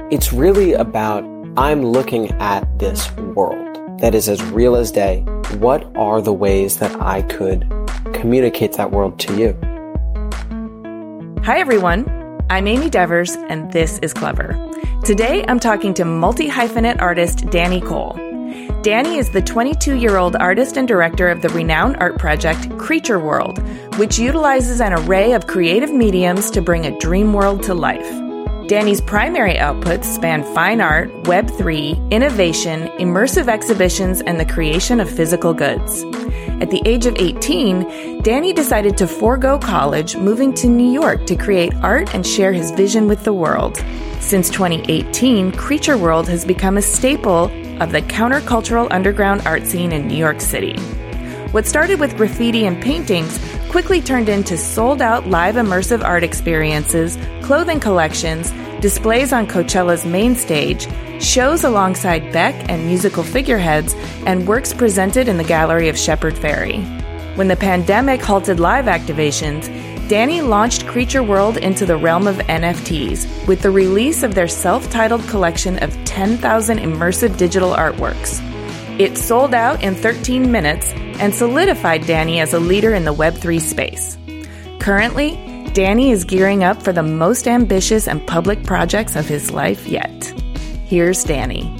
It's really about, I'm looking at this world that is as real as day. What are the ways that I could communicate that world to you? Hi, everyone. I'm Amy Devers, and this is Clever. Today, I'm talking to multi-hyphenate artist Danny Cole. Danny is the 22-year-old artist and director of the renowned art project Creature World, which utilizes an array of creative mediums to bring a dream world to life. Danny's primary outputs span fine art, Web3, innovation, immersive exhibitions, and the creation of physical goods. At the age of 18, Danny decided to forego college, moving to New York to create art and share his vision with the world. Since 2018, Creature World has become a staple of the countercultural underground art scene in New York City. What started with graffiti and paintings quickly turned into sold-out live immersive art experiences, clothing collections, displays on Coachella's main stage, shows alongside Beck and musical figureheads, and works presented in the gallery of Shepard Fairey. When the pandemic halted live activations, Danny launched Creature World into the realm of NFTs with the release of their self-titled collection of 10,000 immersive digital artworks. It sold out in 13 minutes and solidified Danny as a leader in the Web3 space. Currently, Danny is gearing up for the most ambitious and public projects of his life yet. Here's Danny.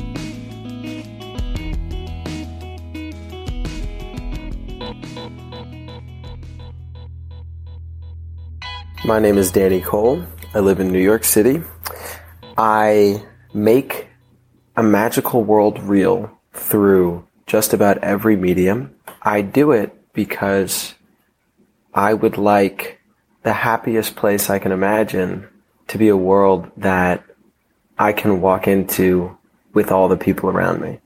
My name is Danny Cole. I live in New York City. I make a magical world real through just about every medium. I do it because I would like the happiest place I can imagine to be a world that I can walk into with all the people around me.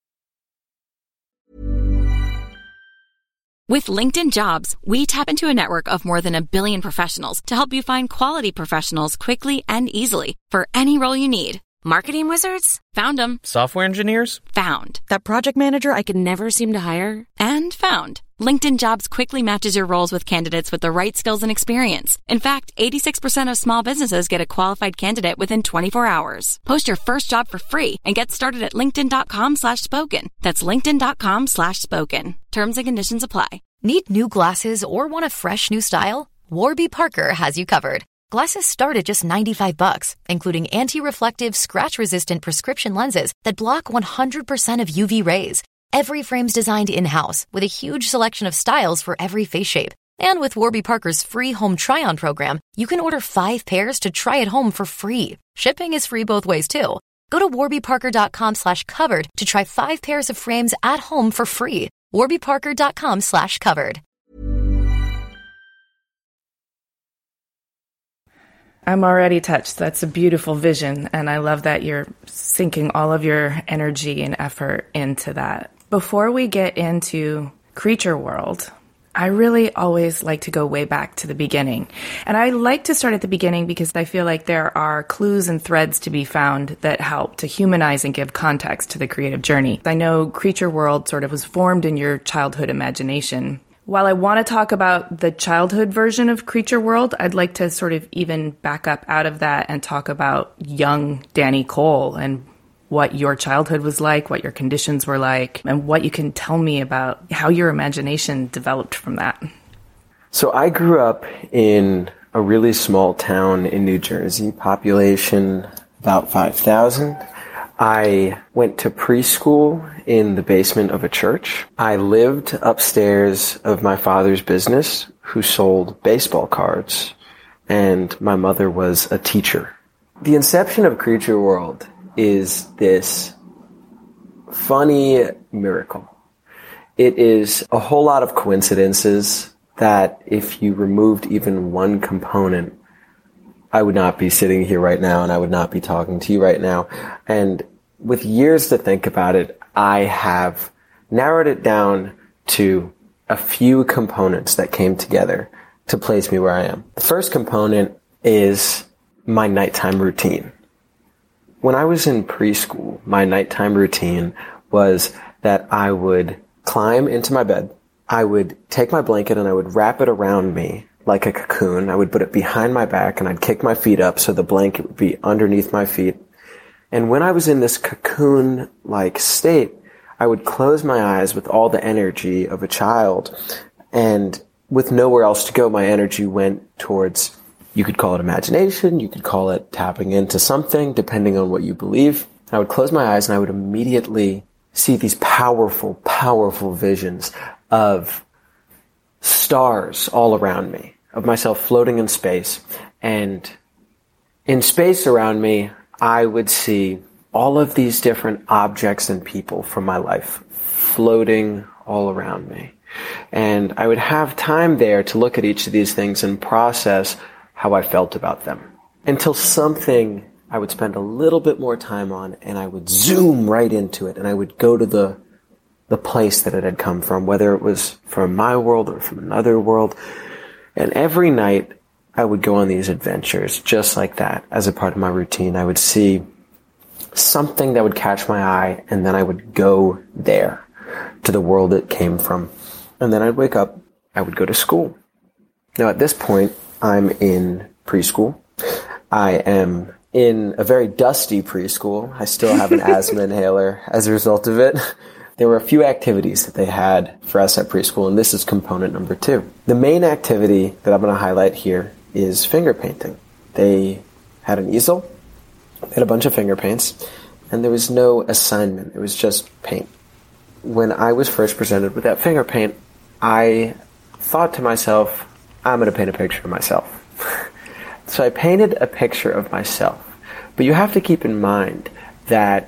With LinkedIn Jobs, we tap into a network of more than 1 billion professionals to help you find quality professionals quickly and easily for any role you need. Marketing wizards? Found them. Software engineers? Found. That project manager I could never seem to hire? And found. LinkedIn Jobs quickly matches your roles with candidates with the right skills and experience. In fact, 86% of small businesses get a qualified candidate within 24 hours. Post your first job for free and get started at linkedin.com/spoken. That's linkedin.com/spoken. Terms and conditions apply. Need new glasses or want a fresh new style? Warby Parker has you covered. Glasses start at just $95, including anti-reflective, scratch-resistant prescription lenses that block 100% of UV rays. Every frame's designed in-house with a huge selection of styles for every face shape. And with Warby Parker's free home try-on program, you can order 5 pairs to try at home for free. Shipping is free both ways, too. Go to warbyparker.com/covered to try 5 pairs of frames at home for free. warbyparker.com/covered. I'm already touched. That's a beautiful vision, and I love that you're sinking all of your energy and effort into that. Before we get into Creature World, I really always like to go way back to the beginning. And I like to start at the beginning because I feel like there are clues and threads to be found that help to humanize and give context to the creative journey. I know Creature World sort of was formed in your childhood imagination. While I want to talk about the childhood version of Creature World, I'd like to sort of even back up out of that and talk about young Danny Cole and what your childhood was like, what your conditions were like, and what you can tell me about how your imagination developed from that. So I grew up in a really small town in New Jersey, population about 5,000. I went to preschool in the basement of a church. I lived upstairs of my father's business, who sold baseball cards, and my mother was a teacher. The inception of Creature World is this funny miracle. It is a whole lot of coincidences that if you removed even one component, I would not be sitting here right now and I would not be talking to you right now. And with years to think about it, I have narrowed it down to a few components that came together to place me where I am. The first component is my nighttime routine. When I was in preschool, my nighttime routine was that I would climb into my bed. I would take my blanket and I would wrap it around me like a cocoon. I would put it behind my back and I'd kick my feet up so the blanket would be underneath my feet. And when I was in this cocoon-like state, I would close my eyes with all the energy of a child, and with nowhere else to go, my energy went towards, you could call it imagination, you could call it tapping into something, depending on what you believe. I would close my eyes and I would immediately see these powerful, powerful visions of stars all around me, of myself floating in space. And in space around me, I would see all of these different objects and people from my life floating all around me. And I would have time there to look at each of these things and process how I felt about them. Until something I would spend a little bit more time on, and I would zoom right into it, and I would go to the place that it had come from, whether it was from my world or from another world. And every night I would go on these adventures just like that. As a part of my routine, I would see something that would catch my eye, and then I would go there to the world it came from. And then I'd wake up, I would go to school. Now at this point, I'm in preschool. I am in a very dusty preschool. I still have an asthma inhaler as a result of it. There were a few activities that they had for us at preschool, and this is component number 2. The main activity that I'm going to highlight here is finger painting. They had an easel, they had a bunch of finger paints, and there was no assignment. It was just paint. When I was first presented with that finger paint, I thought to myself, I'm going to paint a picture of myself. So I painted a picture of myself. But you have to keep in mind that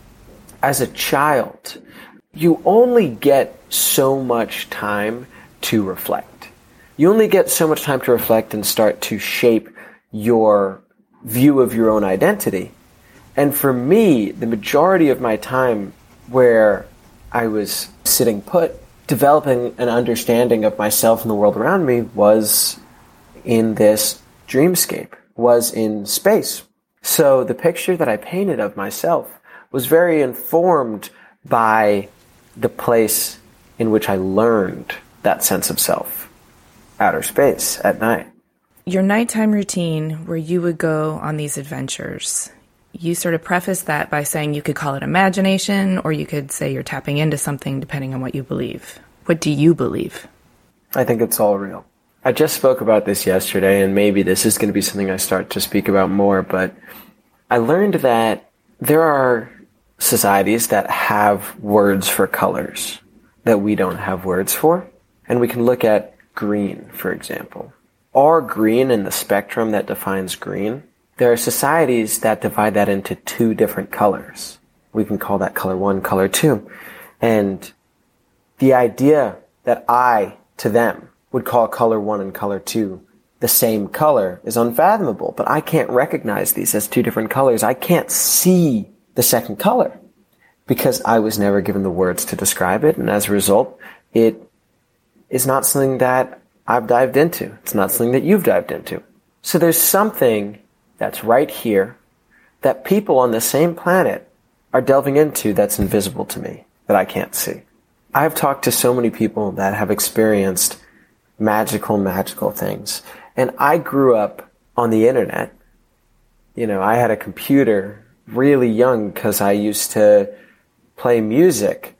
as a child, you only get so much time to reflect. You only get so much time to reflect and start to shape your view of your own identity. And for me, the majority of my time where I was sitting put, developing an understanding of myself and the world around me was in this dreamscape, was in space. So the picture that I painted of myself was very informed by the place in which I learned that sense of self, outer space, at night. Your nighttime routine where you would go on these adventures, you sort of preface that by saying you could call it imagination, or you could say you're tapping into something depending on what you believe. What do you believe? I think it's all real. I just spoke about this yesterday, and maybe this is going to be something I start to speak about more, but I learned that there are societies that have words for colors that we don't have words for. And we can look at green, for example. Our green in the spectrum that defines green, there are societies that divide that into 2 different colors. We can call that color 1, color 2. And the idea that I, to them, would call color 1 and color 2 the same color is unfathomable. But I can't recognize these as 2 different colors. I can't see the second color because I was never given the words to describe it. And as a result, it is not something that I've dived into. It's not something that you've dived into. So there's something that's right here that people on the same planet are delving into that's invisible to me, that I can't see. I've talked to so many people that have experienced magical things. And I grew up on the internet. You know, I had a computer really young because I used to play music.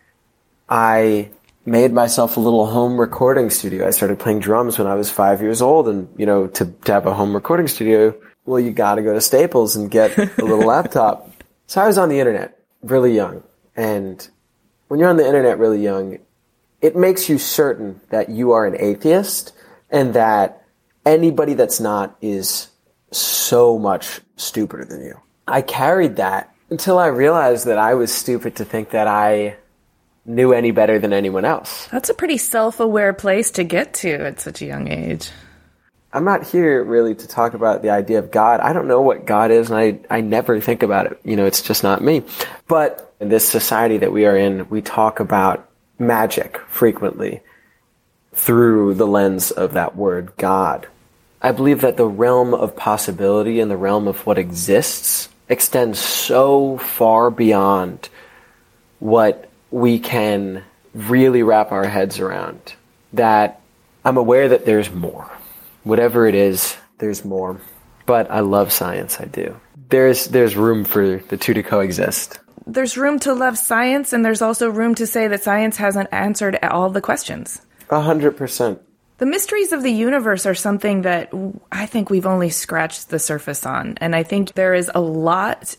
I made myself a little home recording studio. I started playing drums when I was 5 years old. And, you know, to have a home recording studio, well, you got to go to Staples and get a little laptop. So I was on the internet really young. And when you're on the internet really young, it makes you certain that you are an atheist and that anybody that's not is so much stupider than you. I carried that until I realized that I was stupid to think that I knew any better than anyone else. That's a pretty self-aware place to get to at such a young age. I'm not here really to talk about the idea of God. I don't know what God is, and I never think about it. You know, it's just not me. But in this society that we are in, we talk about magic frequently through the lens of that word, God. I believe that the realm of possibility and the realm of what exists extends so far beyond what we can really wrap our heads around that I'm aware that there's more. Whatever it is, there's more. But I love science, I do. There's room for the two to coexist. There's room to love science, and there's also room to say that science hasn't answered all the questions. 100%. The mysteries of the universe are something that I think we've only scratched the surface on. And I think there is a lot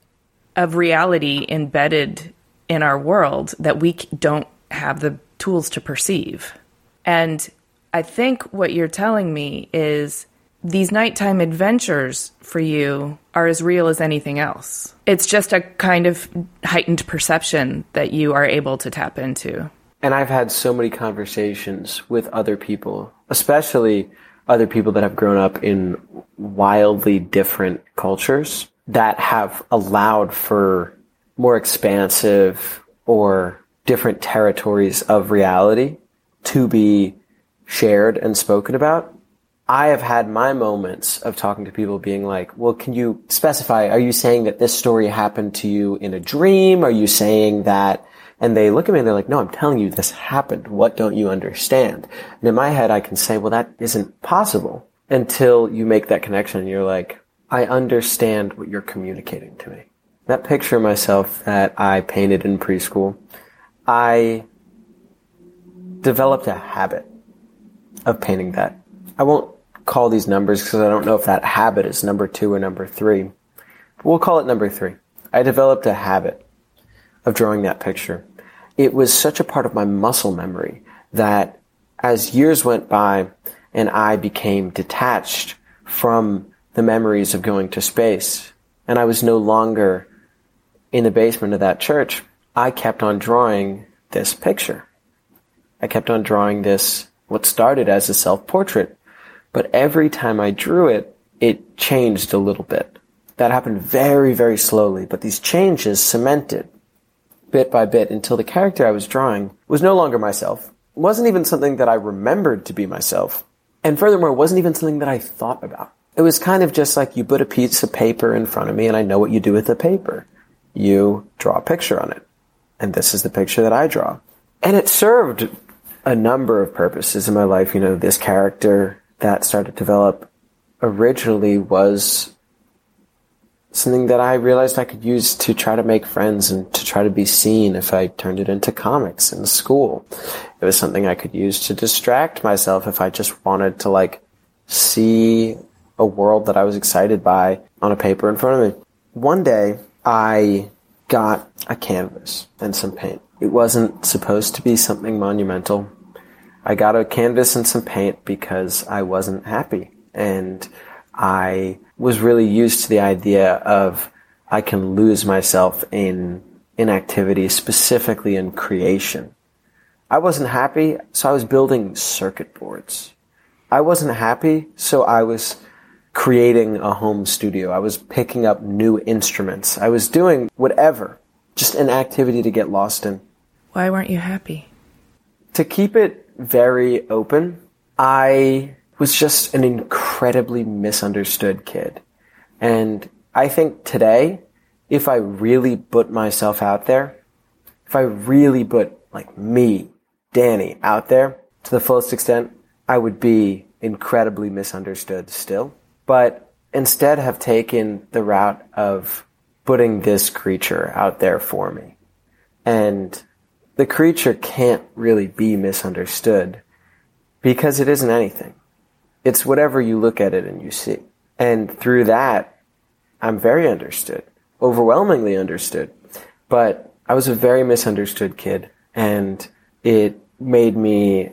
of reality embedded in our world that we don't have the tools to perceive. And I think what you're telling me is these nighttime adventures for you are as real as anything else. It's just a kind of heightened perception that you are able to tap into. And I've had so many conversations with other people, especially other people that have grown up in wildly different cultures that have allowed for more expansive or different territories of reality to be shared and spoken about. I have had my moments of talking to people being like, well, can you specify, are you saying that this story happened to you in a dream? Are you saying that? And they look at me and they're like, no, I'm telling you this happened. What don't you understand? And in my head, I can say, well, that isn't possible until you make that connection and you're like, I understand what you're communicating to me. That picture of myself that I painted in preschool, I developed a habit of painting that. I won't call these numbers because I don't know if that habit is number 2 or number 3. But we'll call it number 3. I developed a habit of drawing that picture. It was such a part of my muscle memory that as years went by and I became detached from the memories of going to space, and I was no longer in the basement of that church, I kept on drawing this picture. I kept on drawing this, what started as a self-portrait. But every time I drew it, it changed a little bit. That happened very, very slowly, but these changes cemented bit by bit until the character I was drawing was no longer myself. It wasn't even something that I remembered to be myself. And furthermore, it wasn't even something that I thought about. It was kind of just like you put a piece of paper in front of me and I know what you do with the paper. You draw a picture on it. And this is the picture that I draw. And it served a number of purposes in my life. You know, this character that started to develop originally was something that I realized I could use to try to make friends and to try to be seen if I turned it into comics in school. It was something I could use to distract myself if I just wanted to, like, see a world that I was excited by on a paper in front of me. One day, I got a canvas and some paint. It wasn't supposed to be something monumental. I got a canvas and some paint because I wasn't happy. And I was really used to the idea of I can lose myself in activity, specifically in creation. I wasn't happy, so I was building circuit boards. I wasn't happy, so I was creating a home studio. I was picking up new instruments. I was doing whatever, just an activity to get lost in. Why weren't you happy? To keep it very open, I was just an incredibly misunderstood kid. And I think today, if I really put myself out there, if I really put, like, me, Danny, out there to the fullest extent, I would be incredibly misunderstood still. But instead have taken the route of putting this creature out there for me. And the creature can't really be misunderstood because it isn't anything. It's whatever you look at it and you see. And through that, I'm very understood, overwhelmingly understood. But I was a very misunderstood kid, and it made me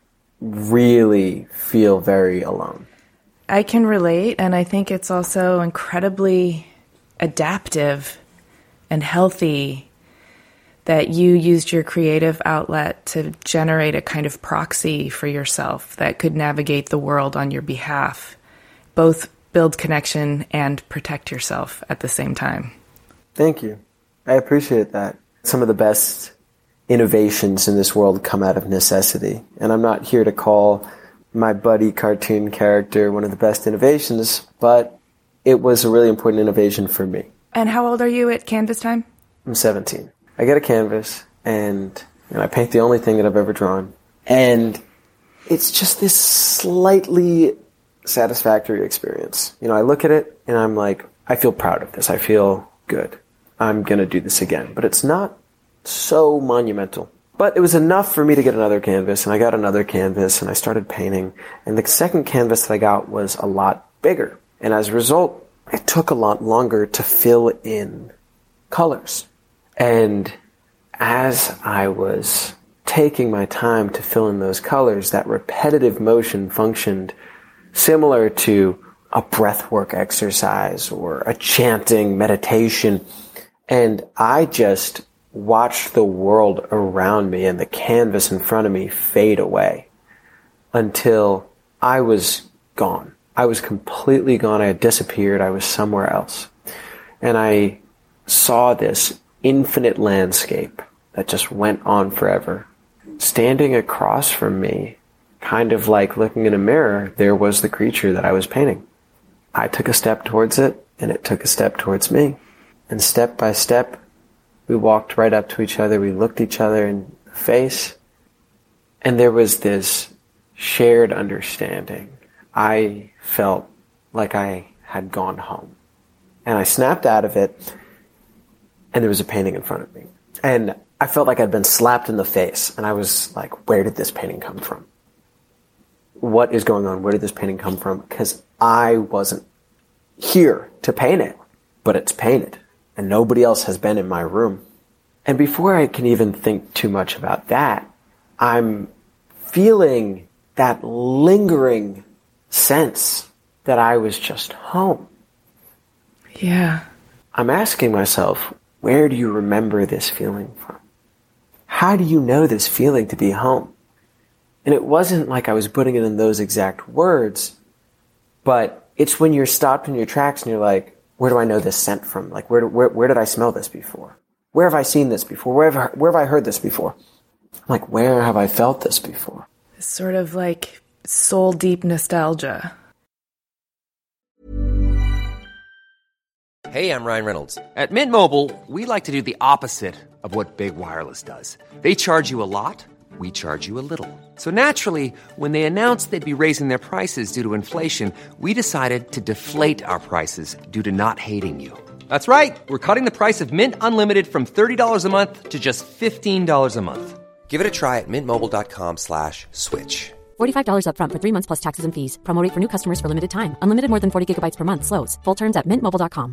really feel very alone. I can relate, and I think it's also incredibly adaptive and healthy that you used your creative outlet to generate a kind of proxy for yourself that could navigate the world on your behalf, both build connection and protect yourself at the same time. Thank you. I appreciate that. Some of the best innovations in this world come out of necessity, and I'm not here to call my buddy cartoon character one of the best innovations, but it was a really important innovation for me. And how old are you at canvas time? I'm 17. I get a canvas, and I paint the only thing that I've ever drawn. And it's just this slightly satisfactory experience. I look at it and I'm like, I feel proud of this. I feel good. I'm going to do this again. But it's not so monumental. But it was enough for me to get another canvas, and I got another canvas, and I started painting. And the second canvas that I got was a lot bigger. And as a result, it took a lot longer to fill in colors. And as I was taking my time to fill in those colors, that repetitive motion functioned similar to a breathwork exercise or a chanting meditation. And I just watched the world around me and the canvas in front of me fade away until I was gone. I was completely gone. I had disappeared. I was somewhere else. And I saw this infinite landscape that just went on forever. Standing across from me, kind of like looking in a mirror, there was the creature that I was painting. I took a step towards it, and it took a step towards me. And step by step, we walked right up to each other. We looked each other in the face. And there was this shared understanding. I felt like I had gone home. And I snapped out of it, and there was a painting in front of me. And I felt like I'd been slapped in the face. And I was like, where did this painting come from? What is going on? Where did this painting come from? Because I wasn't here to paint it, but it's painted. And nobody else has been in my room. And before I can even think too much about that, I'm feeling that lingering sense that I was just home. Yeah. I'm asking myself, where do you remember this feeling from? How do you know this feeling to be home? And it wasn't like I was putting it in those exact words, but it's when you're stopped in your tracks and you're like, where do I know this scent from? Like, where did I smell this before? Where have I seen this before? Where have I heard this before? I'm like, where have I felt this before? It's sort of like soul deep nostalgia. Hey, I'm Ryan Reynolds. At Mint Mobile, we like to do the opposite of what Big Wireless does. They charge you a lot, we charge you a little. So naturally, when they announced they'd be raising their prices due to inflation, we decided to deflate our prices due to not hating you. That's right. We're cutting the price of Mint Unlimited from $30 a month to just $15 a month. Give it a try at mintmobile.com/switch. $45 up front for 3 months plus taxes and fees. Promo rate for new customers for limited time. Unlimited more than 40 gigabytes per month. Slows full terms at mintmobile.com.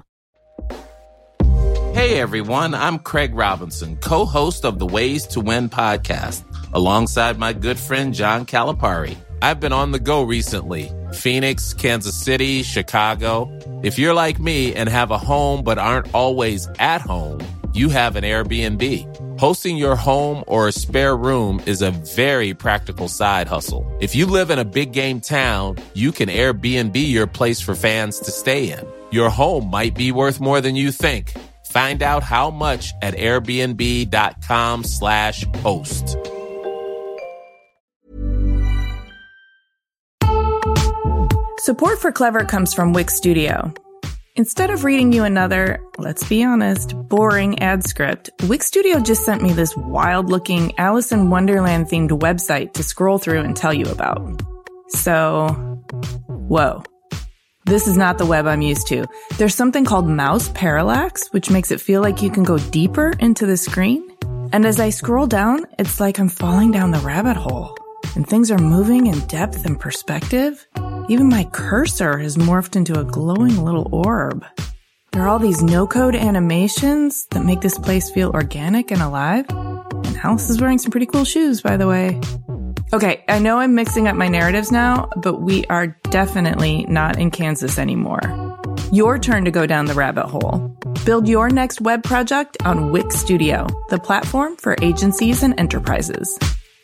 Hey everyone, I'm Craig Robinson, co-host of the Ways to Win podcast, alongside my good friend John Calipari. I've been on the go recently. Phoenix, Kansas City, Chicago. If you're like me and have a home but aren't always at home, you have an Airbnb. Hosting your home or a spare room is a very practical side hustle. If you live in a big game town, you can Airbnb your place for fans to stay in. Your home might be worth more than you think. Find out how much at airbnb.com/host. Support for Clever comes from Wix Studio. Instead of reading you another, let's be honest, boring ad script, Wix Studio just sent me this wild-looking Alice in Wonderland-themed website to scroll through and tell you about. So, whoa. This is not the web I'm used to. There's something called mouse parallax, which makes it feel like you can go deeper into the screen. And as I scroll down, it's like I'm falling down the rabbit hole. And things are moving in depth and perspective. Even my cursor has morphed into a glowing little orb. There are all these no-code animations that make this place feel organic and alive. And Alice is wearing some pretty cool shoes, by the way. Okay, I know I'm mixing up my narratives now, but we are definitely not in Kansas anymore. Your turn to go down the rabbit hole. Build your next web project on Wix Studio, the platform for agencies and enterprises.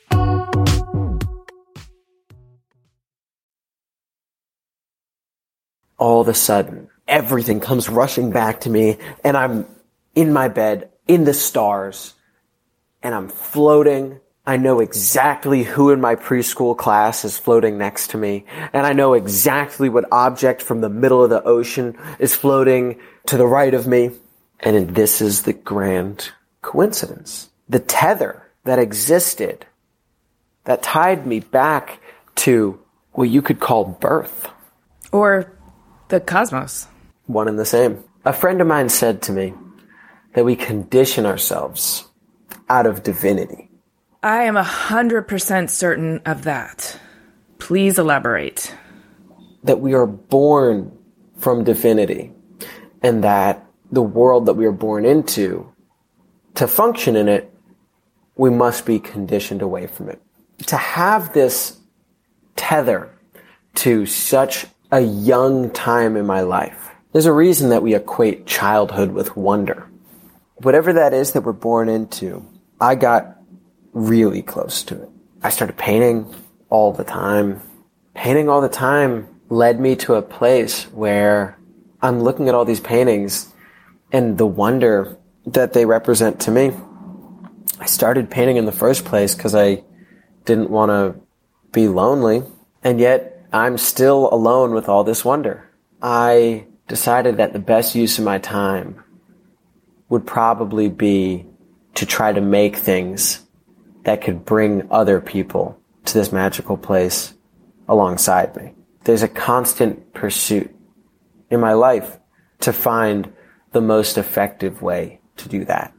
All of a sudden, everything comes rushing back to me, and I'm in my bed, in the stars, and I'm floating. I know exactly who in my preschool class is floating next to me, and I know exactly what object from the middle of the ocean is floating to the right of me. And this is the grand coincidence. The tether that existed, that tied me back to what you could call birth, Or the cosmos. One and the same. A friend of mine said to me that we condition ourselves out of divinity. I am 100% certain of that. Please elaborate. That we are born from divinity, and that the world that we are born into, to function in it, we must be conditioned away from it. To have this tether to such a young time in my life, there's a reason that we equate childhood with wonder. Whatever that is that we're born into, I got really close to it. I started painting all the time. Painting all the time led me to a place where I'm looking at all these paintings and the wonder that they represent to me. I started painting in the first place because I didn't want to be lonely, and yet I'm still alone with all this wonder. I decided that the best use of my time would probably be to try to make things that could bring other people to this magical place alongside me. There's a constant pursuit in my life to find the most effective way to do that.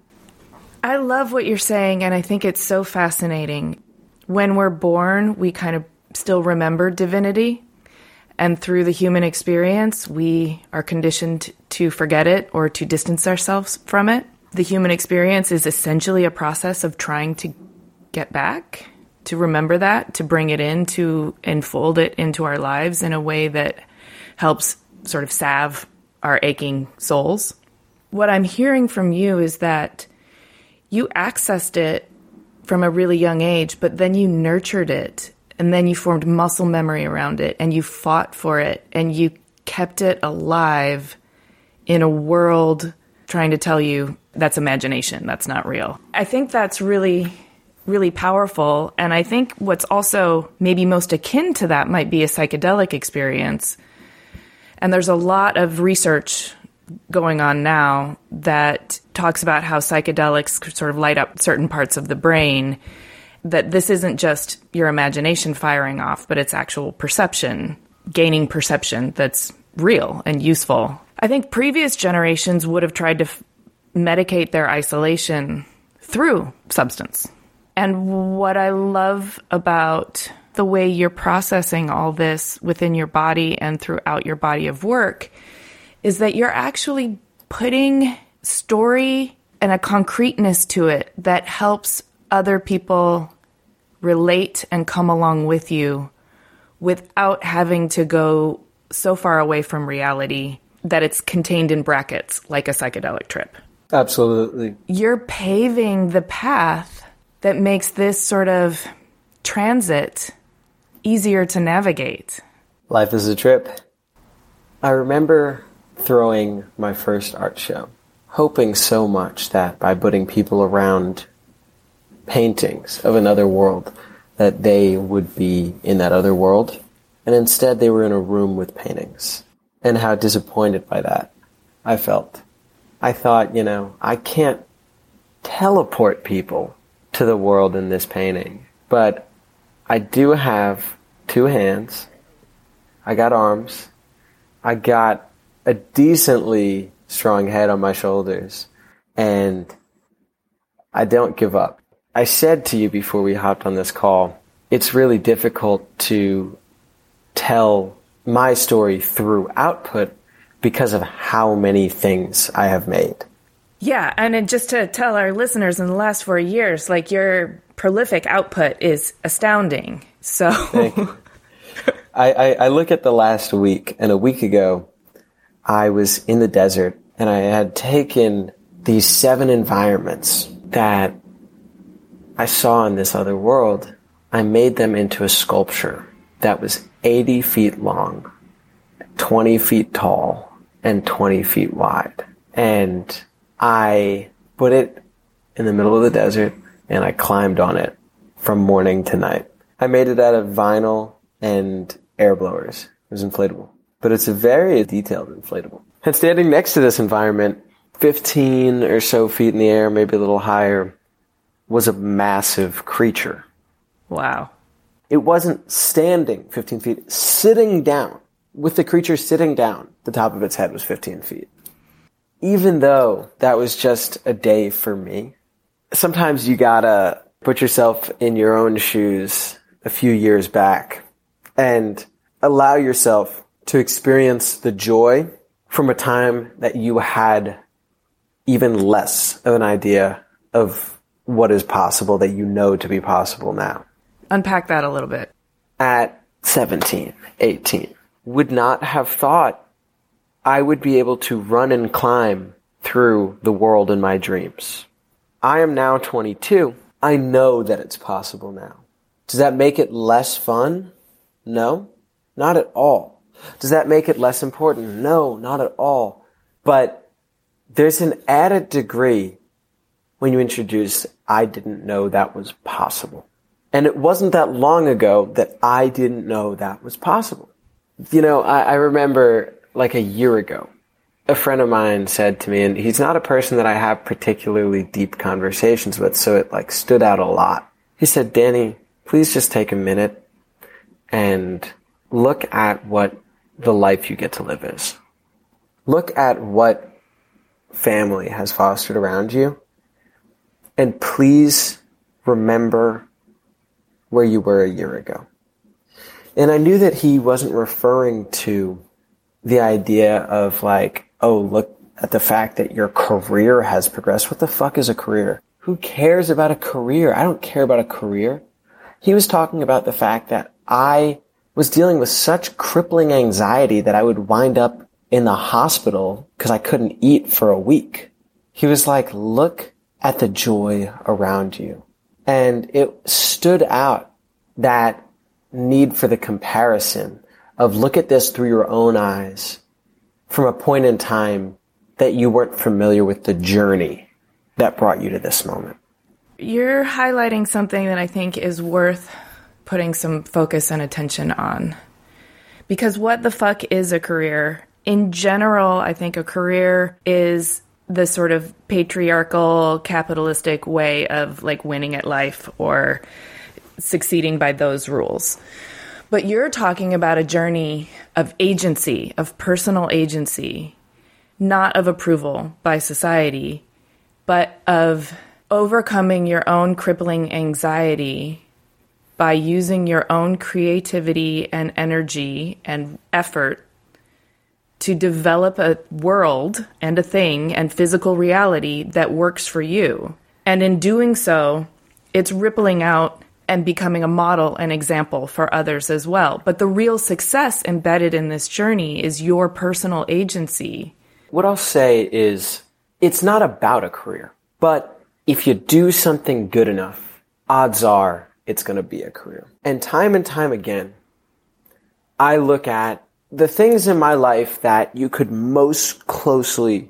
I love what you're saying, and I think it's so fascinating. When we're born, we kind of still remember divinity, and through the human experience, we are conditioned to forget it or to distance ourselves from it. The human experience is essentially a process of trying to get back, to remember that, to bring it in, to enfold it into our lives in a way that helps sort of salve our aching souls. What I'm hearing from you is that you accessed it from a really young age, but then you nurtured it, and then you formed muscle memory around it, and you fought for it, and you kept it alive in a world trying to tell you that's imagination, that's not real. I think that's really, really powerful, and I think what's also maybe most akin to that might be a psychedelic experience. And there's a lot of research going on now that talks about how psychedelics sort of light up certain parts of the brain, that this isn't just your imagination firing off, but it's actual perception, gaining perception that's real and useful. I think previous generations would have tried to medicate their isolation through substance. And what I love about the way you're processing all this within your body and throughout your body of work is that you're actually putting story and a concreteness to it that helps other people relate and come along with you without having to go so far away from reality that it's contained in brackets like a psychedelic trip. Absolutely. You're paving the path that makes this sort of transit easier to navigate. Life is a trip. I remember throwing my first art show, hoping so much that by putting people around paintings of another world, that they would be in that other world. And instead they were in a room with paintings. And how disappointed by that I felt. I thought, I can't teleport people to the world in this painting, but I do have 2 hands. I got arms. I got a decently strong head on my shoulders, and I don't give up. I said to you before we hopped on this call, it's really difficult to tell my story through output because of how many things I have made. Yeah, and just to tell our listeners, in the last 4 years, your prolific output is astounding. So Thank you. I look at the last week, and a week ago, I was in the desert, and I had taken these 7 environments that I saw in this other world. I made them into a sculpture that was 80 feet long, 20 feet tall, and 20 feet wide. And I put it in the middle of the desert, and I climbed on it from morning to night. I made it out of vinyl and air blowers. It was inflatable. But it's a very detailed inflatable. And standing next to this environment, 15 or so feet in the air, maybe a little higher, was a massive creature. Wow. It wasn't standing 15 feet, sitting down with the creature sitting down. The top of its head was 15 feet. Even though that was just a day for me, sometimes you gotta put yourself in your own shoes a few years back and allow yourself to experience the joy from a time that you had even less of an idea of what is possible that you know to be possible now. Unpack that a little bit. At 17, 18, would not have thought I would be able to run and climb through the world in my dreams. I am now 22. I know that it's possible now. Does that make it less fun? No, not at all. Does that make it less important? No, not at all. But there's an added degree when you introduce, I didn't know that was possible. And it wasn't that long ago that I didn't know that was possible. You know, I remember like a year ago, a friend of mine said to me, and he's not a person that I have particularly deep conversations with, so it like stood out a lot. He said, Danny, please just take a minute and look at what the life you get to live is. Look at what family has fostered around you. And please remember where you were a year ago. And I knew that he wasn't referring to the idea of like, oh, look at the fact that your career has progressed. What the fuck is a career? Who cares about a career? I don't care about a career. He was talking about the fact that I was dealing with such crippling anxiety that I would wind up in the hospital because I couldn't eat for a week. He was like, look at the joy around you. And it stood out, that need for the comparison of look at this through your own eyes from a point in time that you weren't familiar with the journey that brought you to this moment. You're highlighting something that I think is worth putting some focus and attention on. Because what the fuck is a career? In general, I think a career is the sort of patriarchal, capitalistic way of like winning at life or succeeding by those rules. But you're talking about a journey of agency, of personal agency, not of approval by society, but of overcoming your own crippling anxiety by using your own creativity and energy and effort to develop a world and a thing and physical reality that works for you. And in doing so, it's rippling out and becoming a model and example for others as well. But the real success embedded in this journey is your personal agency. What I'll say is, it's not about a career, but if you do something good enough, odds are it's going to be a career. And time again, I look at the things in my life that you could most closely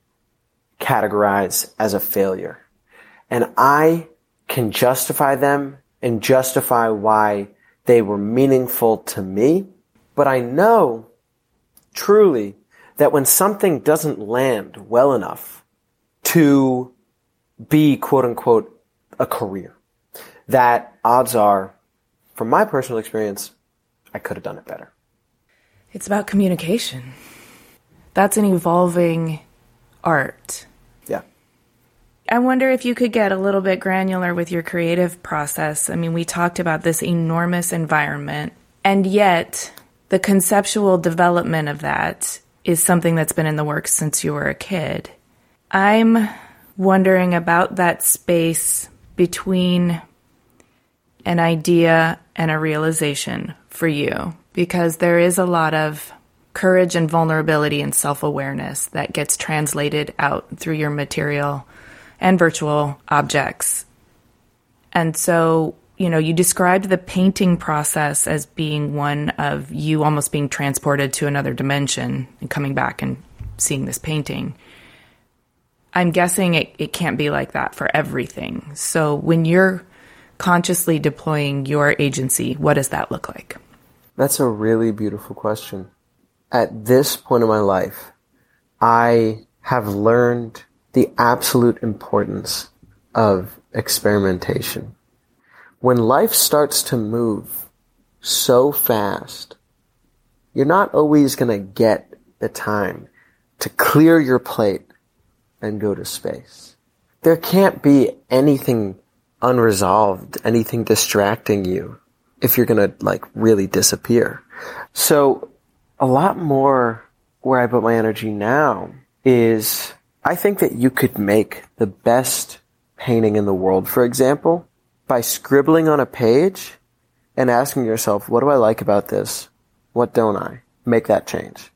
categorize as a failure. And I can justify them and justify why they were meaningful to me. But I know truly that when something doesn't land well enough to be quote unquote a career, that odds are, from my personal experience, I could have done it better. It's about communication. That's an evolving art. Yeah. I wonder if you could get a little bit granular with your creative process. I mean, we talked about this enormous environment, and yet the conceptual development of that is something that's been in the works since you were a kid. I'm wondering about that space between an idea and a realization for you, because there is a lot of courage and vulnerability and self-awareness that gets translated out through your material and virtual objects. And so, you know, you described the painting process as being one of you almost being transported to another dimension and coming back and seeing this painting. I'm guessing it can't be like that for everything. So when you're consciously deploying your agency, what does that look like? That's a really beautiful question. At this point in my life, I have learned the absolute importance of experimentation. When life starts to move so fast you're not always going to get the time to clear your plate and go to space. There can't be anything unresolved, anything distracting you if you're going to like really disappear. So a lot more where I put my energy now is I think that you could make the best painting in the world, for example, by scribbling on a page and asking yourself, what do I like about this? What don't I? Make that change.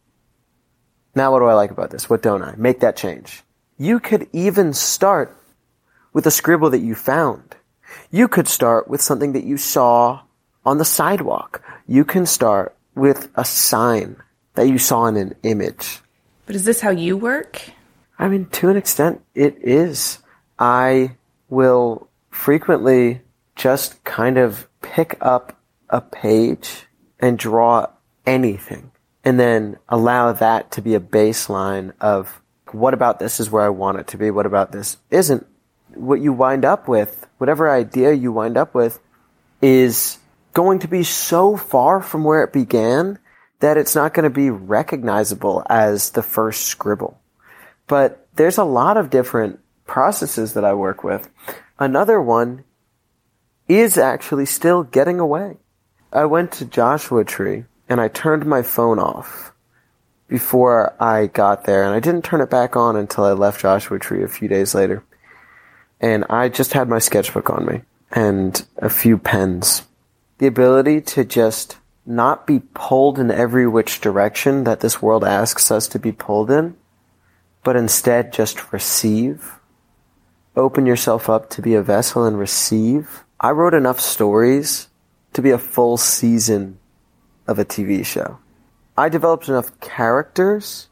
Now what do I like about this? What don't I? Make that change. You could even start with a scribble that you found. You could start with something that you saw on the sidewalk. You can start with a sign that you saw in an image. But is this how you work? I mean, to an extent, it is. I will frequently just kind of pick up a page and draw anything, and then allow that to be a baseline of what about this is where I want it to be, what about this isn't. What you wind up with, whatever idea you wind up with, is going to be so far from where it began that it's not going to be recognizable as the first scribble. But there's a lot of different processes that I work with. Another one is actually still getting away. I went to Joshua Tree and I turned my phone off before I got there, and I didn't turn it back on until I left Joshua Tree a few days later. And I just had my sketchbook on me and a few pens. The ability to just not be pulled in every which direction that this world asks us to be pulled in, but instead just receive. Open yourself up to be a vessel and receive. I wrote enough stories to be a full season of a TV show. I developed enough characters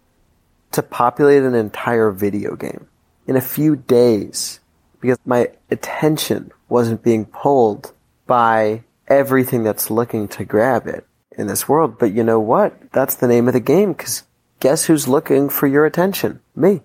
to populate an entire video game in a few days because my attention wasn't being pulled by everything that's looking to grab it in this world. But you know what? That's the name of the game, because guess who's looking for your attention? Me.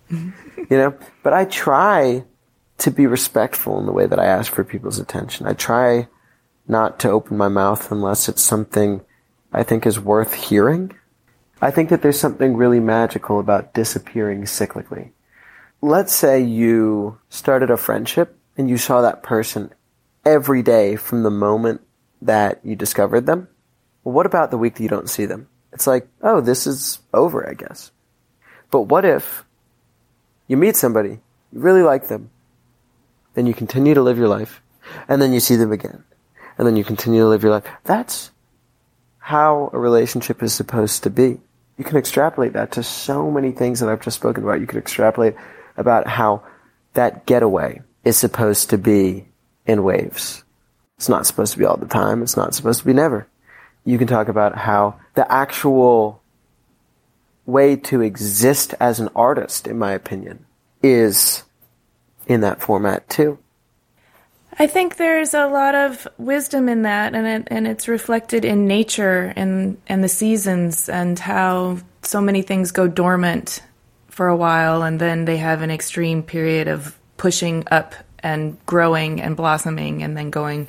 But I try to be respectful in the way that I ask for people's attention. I try not to open my mouth unless it's something I think is worth hearing. I think that there's something really magical about disappearing cyclically. Let's say you started a friendship and you saw that person every day from the moment that you discovered them. Well, what about the week that you don't see them? It's like, oh, this is over, I guess. But what if you meet somebody, you really like them, then you continue to live your life, and then you see them again, and then you continue to live your life. That's how a relationship is supposed to be. You can extrapolate that to so many things that I've just spoken about. You can extrapolate about how that getaway is supposed to be in waves. It's not supposed to be all the time. It's not supposed to be never. You can talk about how the actual way to exist as an artist, in my opinion, is in that format too. I think there's a lot of wisdom in that, and it's reflected in nature and the seasons and how so many things go dormant for a while and then they have an extreme period of pushing up and growing and blossoming and then going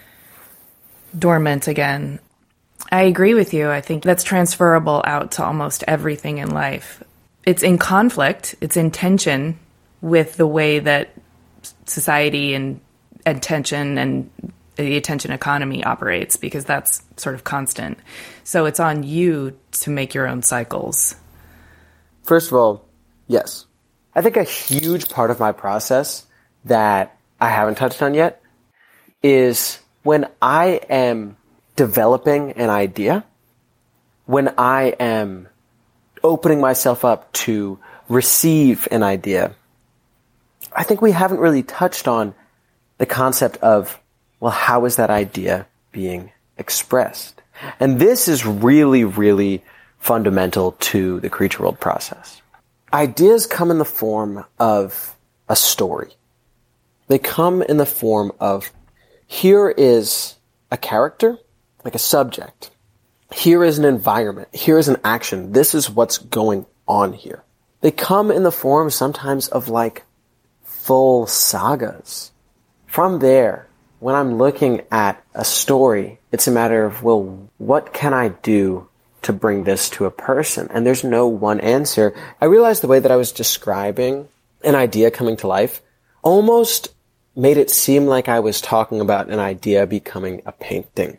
dormant again. I agree with you. I think that's transferable out to almost everything in life. It's in conflict, it's in tension with the way that society and attention and the attention economy operates, because that's sort of constant. So it's on you to make your own cycles. First of all, yes. I think a huge part of my process that I haven't touched on yet is when I am developing an idea, when I am opening myself up to receive an idea, I think we haven't really touched on the concept of, well, how is that idea being expressed? And this is really, really fundamental to the Creature World process. Ideas come in the form of a story. They come in the form of, here is a character, like a subject. Here is an environment. Here is an action. This is what's going on here. They come in the form sometimes of like full sagas. From there, when I'm looking at a story, it's a matter of, well, what can I do to bring this to a person? And there's no one answer. I realized the way that I was describing an idea coming to life almost made it seem like I was talking about an idea becoming a painting.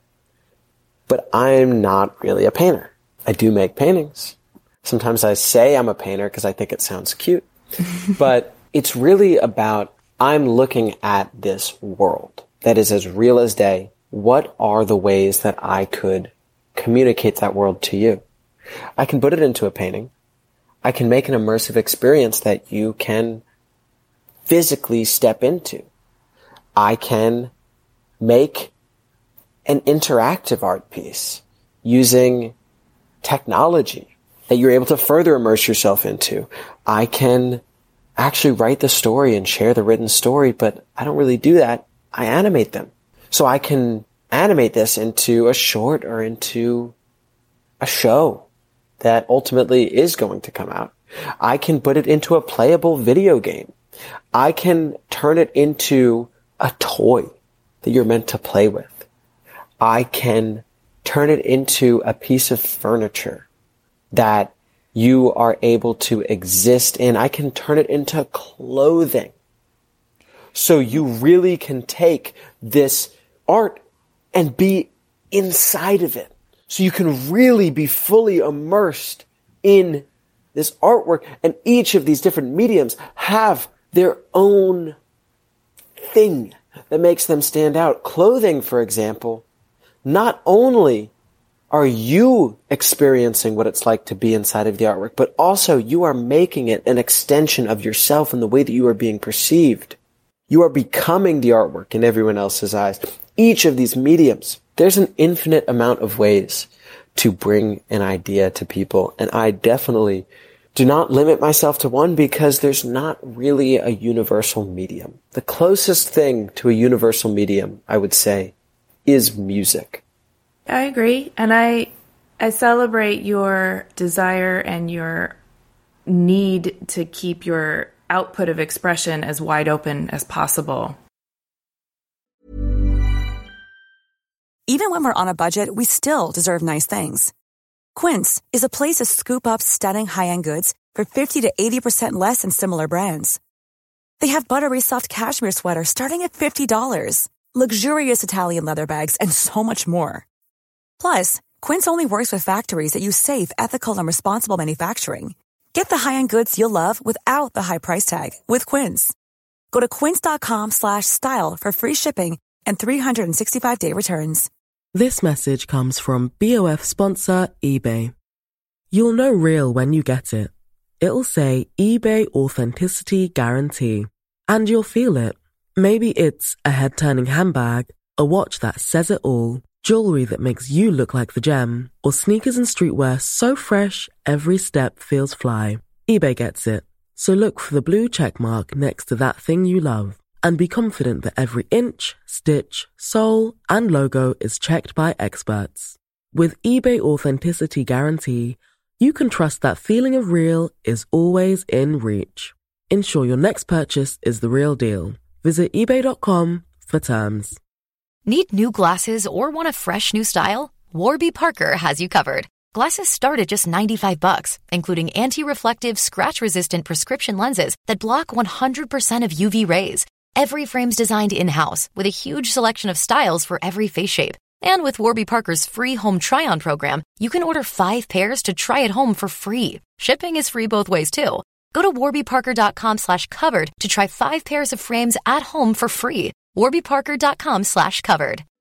But I'm not really a painter. I do make paintings. Sometimes I say I'm a painter because I think it sounds cute. But it's really about, I'm looking at this world that is as real as day. What are the ways that I could communicate that world to you? I can put it into a painting. I can make an immersive experience that you can physically step into. I can make an interactive art piece using technology that you're able to further immerse yourself into. I can actually write the story and share the written story, but I don't really do that. I animate them. So I can animate this into a short or into a show that ultimately is going to come out. I can put it into a playable video game. I can turn it into a toy that you're meant to play with. I can turn it into a piece of furniture that you are able to exist in. I can turn it into clothing. So you really can take this art and be inside of it. So you can really be fully immersed in this artwork. And each of these different mediums have their own thing that makes them stand out. Clothing, for example, not only are you experiencing what it's like to be inside of the artwork, but also you are making it an extension of yourself in the way that you are being perceived. You are becoming the artwork in everyone else's eyes. Each of these mediums, there's an infinite amount of ways to bring an idea to people. And I definitely do not limit myself to one because there's not really a universal medium. The closest thing to a universal medium, I would say, is music. I agree. And I celebrate your desire and your need to keep your output of expression as wide open as possible. Even when we're on a budget, we still deserve nice things. Quince is a place to scoop up stunning high-end goods for 50 to 80% less than similar brands. They have buttery soft cashmere sweaters starting at $50, luxurious Italian leather bags, and so much more. Plus, Quince only works with factories that use safe, ethical, and responsible manufacturing. Get the high-end goods you'll love without the high price tag with Quince. Go to quince.com/style for free shipping and 365-day returns. This message comes from BOF sponsor eBay. You'll know real when you get it. It'll say eBay Authenticity Guarantee. And you'll feel it. Maybe it's a head-turning handbag, a watch that says it all, jewelry that makes you look like the gem, or sneakers and streetwear so fresh every step feels fly. eBay gets it. So look for the blue check mark next to that thing you love. And be confident that every inch, stitch, sole, and logo is checked by experts. With eBay Authenticity Guarantee, you can trust that feeling of real is always in reach. Ensure your next purchase is the real deal. Visit ebay.com for terms. Need new glasses or want a fresh new style? Warby Parker has you covered. Glasses start at just $95, including anti-reflective, scratch-resistant prescription lenses that block 100% of UV rays. Every frame's designed in-house with a huge selection of styles for every face shape. And with Warby Parker's free home try-on program, you can order 5 pairs to try at home for free. Shipping is free both ways, too. Go to warbyparker.com/covered to try 5 pairs of frames at home for free. warbyparker.com/covered.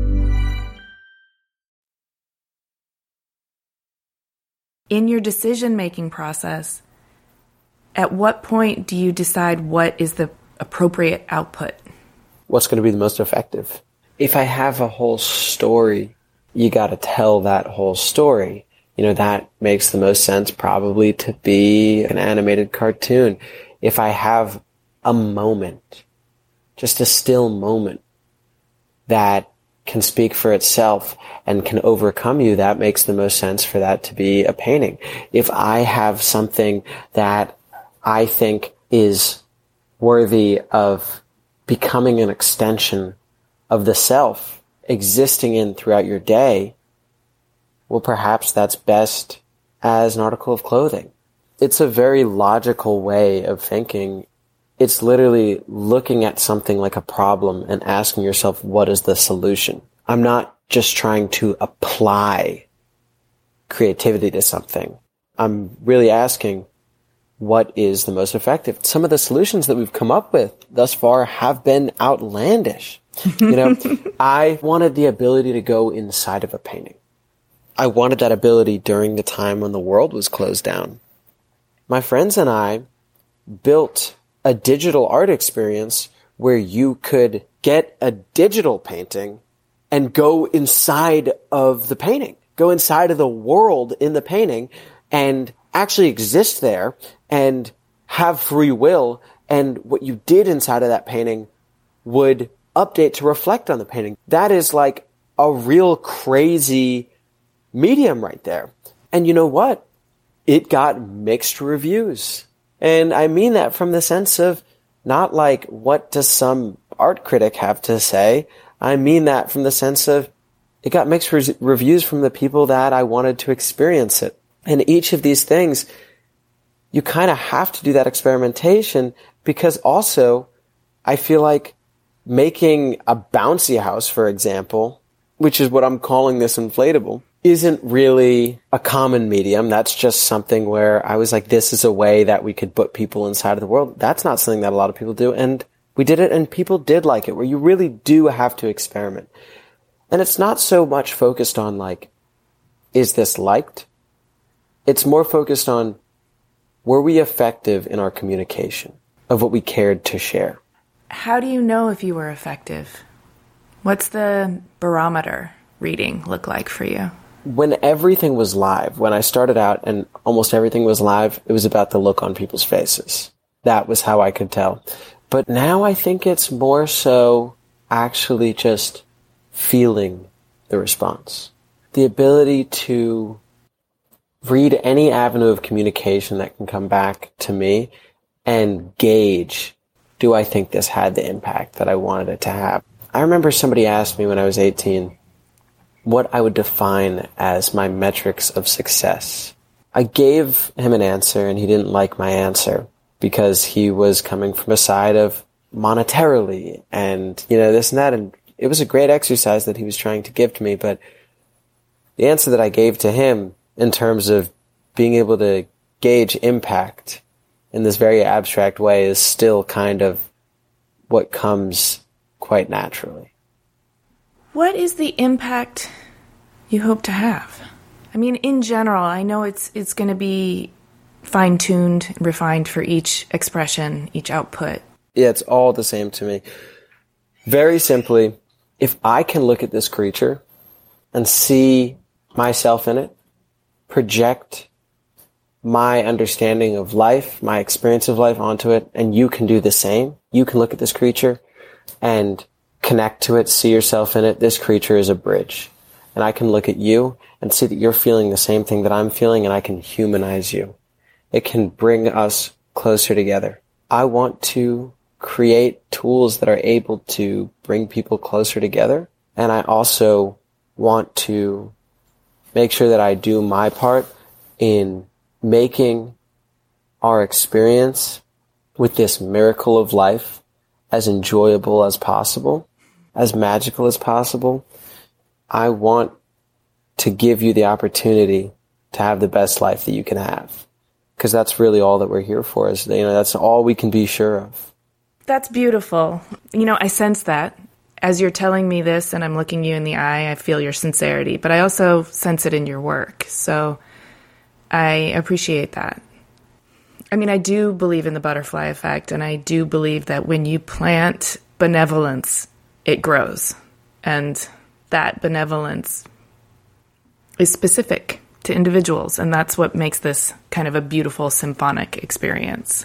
In your decision-making process, at what point do you decide what is the appropriate output? What's going to be the most effective? If I have a whole story, you got to tell that whole story. You know, that makes the most sense probably to be an animated cartoon. If I have a moment, just a still moment that can speak for itself and can overcome you, that makes the most sense for that to be a painting. If I have something that I think is worthy of becoming an extension of the self existing in throughout your day, well, perhaps that's best as an article of clothing. It's a very logical way of thinking. It's literally looking at something like a problem and asking yourself, what is the solution? I'm not just trying to apply creativity to something. I'm really asking, what is the most effective? Some of the solutions that we've come up with thus far have been outlandish. I wanted the ability to go inside of a painting. I wanted that ability during the time when the world was closed down. My friends and I built a digital art experience where you could get a digital painting and go inside of the painting, go inside of the world in the painting and actually exist there and have free will. And what you did inside of that painting would update to reflect on the painting. That is like a real crazy medium right there. And you know what? It got mixed reviews. And I mean that from the sense of not like, what does some art critic have to say? I mean that from the sense of it got mixed reviews from the people that I wanted to experience it. And each of these things, you kind of have to do that experimentation, because also I feel like making a bouncy house, for example, which is what I'm calling this inflatable, isn't really a common medium. That's just something where I was like, this is a way that we could put people inside of the world. That's not something that a lot of people do. And we did it and people did like it, where you really do have to experiment. And it's not so much focused on like, is this liked? It's more focused on, were we effective in our communication of what we cared to share? How do you know if you were effective? What's the barometer reading look like for you? When everything was live, when I started out and almost everything was live, it was about the look on people's faces. That was how I could tell. But now I think it's more so actually just feeling the response. The ability to read any avenue of communication that can come back to me and gauge, do I think this had the impact that I wanted it to have? I remember somebody asked me when I was 18 what I would define as my metrics of success. I gave him an answer and he didn't like my answer because he was coming from a side of monetarily and, this and that. And it was a great exercise that he was trying to give to me. But the answer that I gave to him in terms of being able to gauge impact in this very abstract way is still kind of what comes quite naturally. What is the impact you hope to have? I mean, in general, I know it's going to be fine-tuned, refined for each expression, each output. Yeah, it's all the same to me. Very simply, if I can look at this creature and see myself in it, project my understanding of life, my experience of life onto it, and you can do the same. You can look at this creature and connect to it, see yourself in it. This creature is a bridge. And I can look at you and see that you're feeling the same thing that I'm feeling, and I can humanize you. It can bring us closer together. I want to create tools that are able to bring people closer together. And I also want to make sure that I do my part in making our experience with this miracle of life as enjoyable as possible, as magical as possible. I want to give you the opportunity to have the best life that you can have. Because that's really all that we're here for, is, that's all we can be sure of. That's beautiful. I sense that. As you're telling me this and I'm looking you in the eye, I feel your sincerity, but I also sense it in your work. So I appreciate that. I mean, I do believe in the butterfly effect, and I do believe that when you plant benevolence, it grows. And that benevolence is specific to individuals, and that's what makes this kind of a beautiful symphonic experience.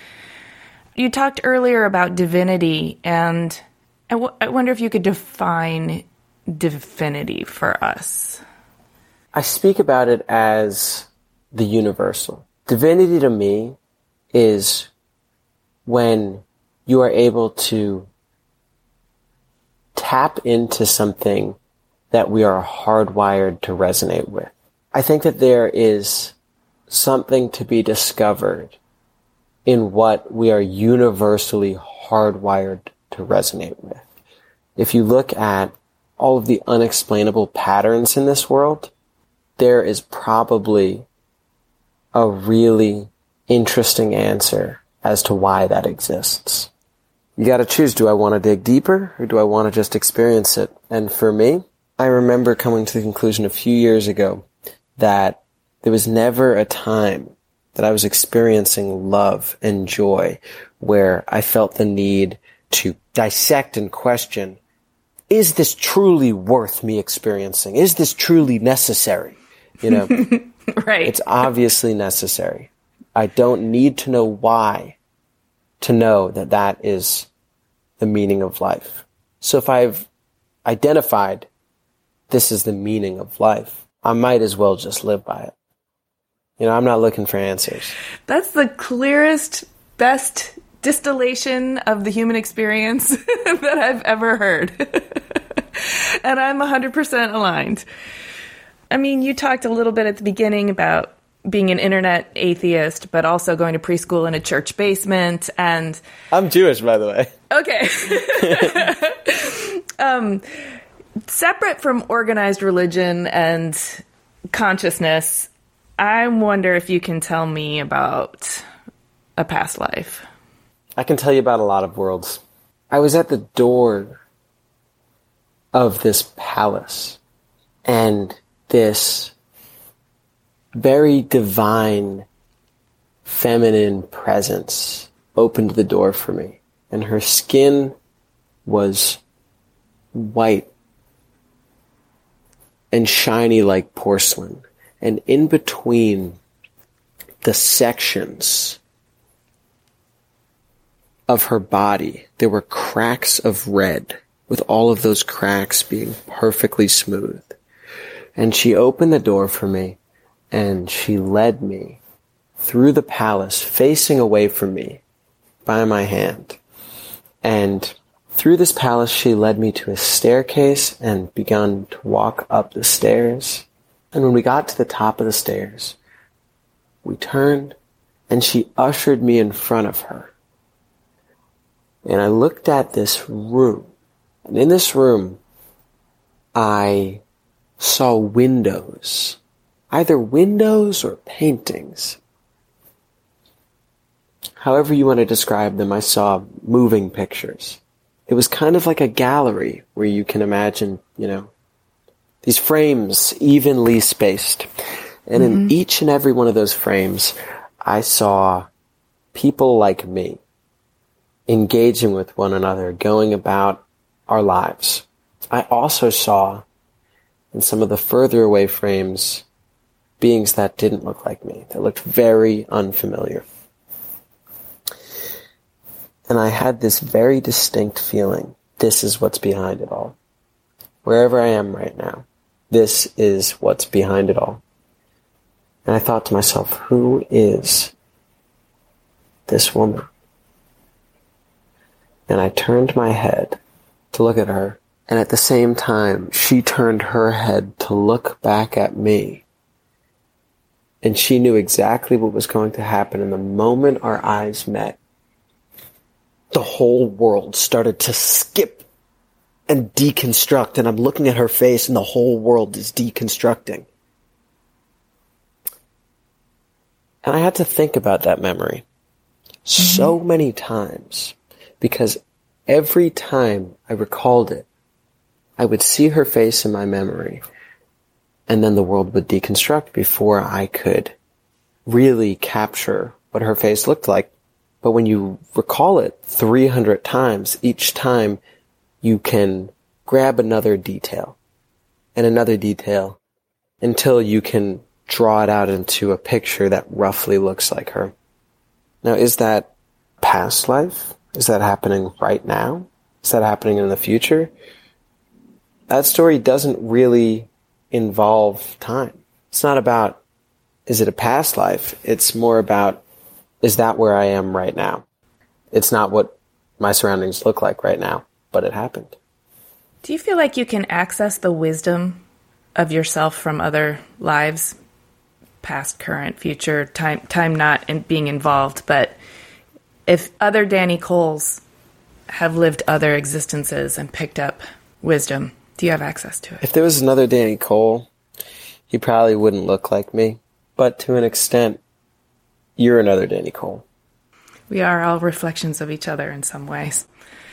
You talked earlier about divinity, and I wonder if you could define divinity for us. I speak about it as the universal. Divinity to me is when you are able to tap into something that we are hardwired to resonate with. I think that there is something to be discovered in what we are universally hardwired to resonate with. If you look at all of the unexplainable patterns in this world, there is probably a really interesting answer as to why that exists. You gotta choose, do I want to dig deeper or do I want to just experience it? And for me, I remember coming to the conclusion a few years ago that there was never a time that I was experiencing love and joy where I felt the need to dissect and question, is this truly worth me experiencing? Is this truly necessary? You know, right. It's obviously necessary. I don't need to know why to know that that is the meaning of life. So if I've identified this is the meaning of life, I might as well just live by it. You know, I'm not looking for answers. That's the clearest, best distillation of the human experience that I've ever heard. And I'm 100% aligned. I mean, you talked a little bit at the beginning about being an internet atheist, but also going to preschool in a church basement. And I'm Jewish, by the way. Okay. Separate from organized religion and consciousness, I wonder if you can tell me about a past life. I can tell you about a lot of worlds. I was at the door of this palace, and this very divine feminine presence opened the door for me, and her skin was white and shiny like porcelain, and in between the sections of her body there were cracks of red, with all of those cracks being perfectly smooth. And she opened the door for me, and she led me through the palace, facing away from me by my hand. And through this palace, she led me to a staircase and began to walk up the stairs. And when we got to the top of the stairs, we turned, and she ushered me in front of her. And I looked at this room, and in this room, I saw windows, either windows or paintings. However you want to describe them, I saw moving pictures. It was kind of like a gallery where you can imagine, you know, these frames evenly spaced. And in each and every one of those frames, I saw people like me engaging with one another, going about our lives. I also saw in some of the further away frames beings that didn't look like me, that looked very unfamiliar. And I had this very distinct feeling, this is what's behind it all. Wherever I am right now, this is what's behind it all. And I thought to myself, who is this woman? And I turned my head to look at her, and at the same time, she turned her head to look back at me. And she knew exactly what was going to happen, and the moment our eyes met, the whole world started to skip and deconstruct, and I'm looking at her face, and the whole world is deconstructing. And I had to think about that memory so many times, because every time I recalled it, I would see her face in my memory, and then the world would deconstruct before I could really capture what her face looked like. But when you recall it 300 times, each time you can grab another detail and another detail until you can draw it out into a picture that roughly looks like her. Now, is that past life? Is that happening right now? Is that happening in the future? That story doesn't really involve time. It's not about, is it a past life? It's more about, is that where I am right now? It's not what my surroundings look like right now, but it happened. Do you feel like you can access the wisdom of yourself from other lives, past, current, future, time not in being involved, but if other Danny Coles have lived other existences and picked up wisdom, do you have access to it? If there was another Danny Cole, he probably wouldn't look like me. But to an extent, you're another Danny Cole. We are all reflections of each other in some ways.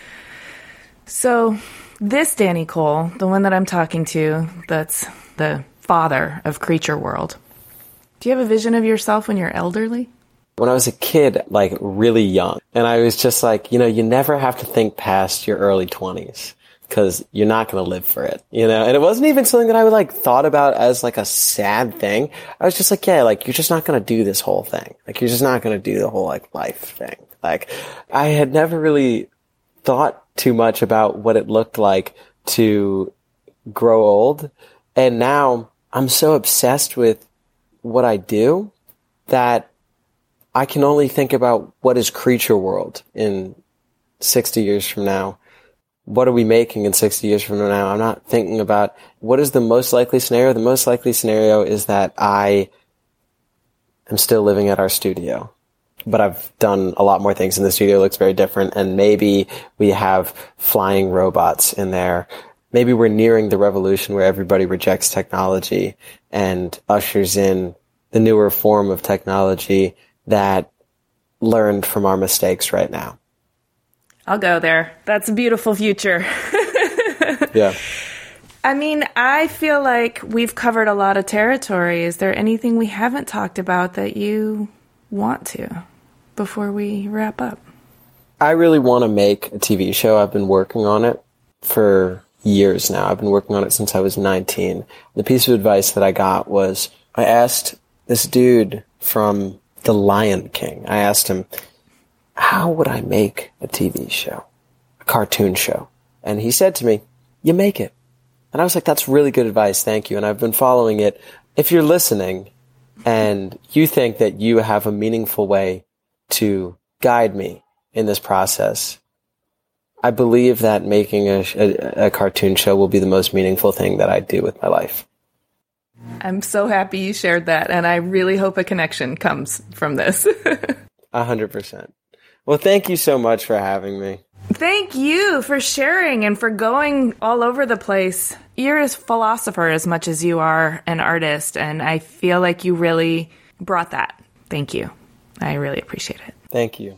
So this Danny Cole, the one that I'm talking to, that's the father of Creature World, do you have a vision of yourself when you're elderly? When I was a kid, like really young, and I was just like, you never have to think past your early 20s. Because you're not going to live for it, And it wasn't even something that I would thought about as a sad thing. I was just like, yeah, you're just not going to do this whole thing. You're just not going to do the whole life thing. I had never really thought too much about what it looked like to grow old. And now I'm so obsessed with what I do that I can only think about what is Creature World in 60 years from now. What are we making in 60 years from now? I'm not thinking about what is the most likely scenario. The most likely scenario is that I am still living at our studio, but I've done a lot more things and the studio looks very different. And maybe we have flying robots in there. Maybe we're nearing the revolution where everybody rejects technology and ushers in the newer form of technology that learned from our mistakes right now. I'll go there. That's a beautiful future. Yeah. I mean, I feel like we've covered a lot of territory. Is there anything we haven't talked about that you want to before we wrap up? I really want to make a TV show. I've been working on it for years now. I've been working on it since I was 19. The piece of advice that I got was, I asked this dude from The Lion King, I asked him, how would I make a TV show, a cartoon show? And he said to me, you make it. And I was like, that's really good advice. Thank you. And I've been following it. If you're listening and you think that you have a meaningful way to guide me in this process, I believe that making a cartoon show will be the most meaningful thing that I do with my life. I'm so happy you shared that. And I really hope a connection comes from this. 100%. Well, thank you so much for having me. Thank you for sharing and for going all over the place. You're a philosopher as much as you are an artist, and I feel like you really brought that. Thank you. I really appreciate it. Thank you.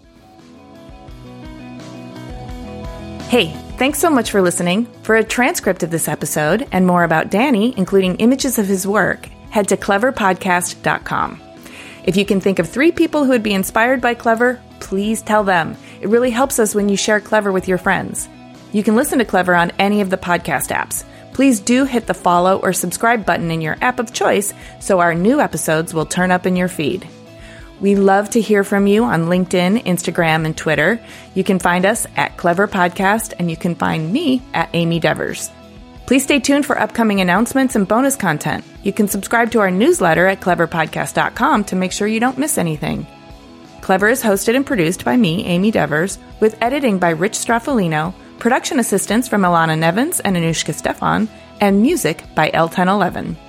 Hey, thanks so much for listening. For a transcript of this episode and more about Danny, including images of his work, head to cleverpodcast.com. If you can think of 3 people who would be inspired by Clever, please tell them. It really helps us when you share Clever with your friends. You can listen to Clever on any of the podcast apps. Please do hit the follow or subscribe button in your app of choice so our new episodes will turn up in your feed. We love to hear from you on LinkedIn, Instagram, and Twitter. You can find us at Clever Podcast, and you can find me at Amy Devers. Please stay tuned for upcoming announcements and bonus content. You can subscribe to our newsletter at cleverpodcast.com to make sure you don't miss anything. Clever is hosted and produced by me, Amy Devers, with editing by Rich Straffolino, production assistance from Ilana Nevins and Anushka Stefan, and music by L1011.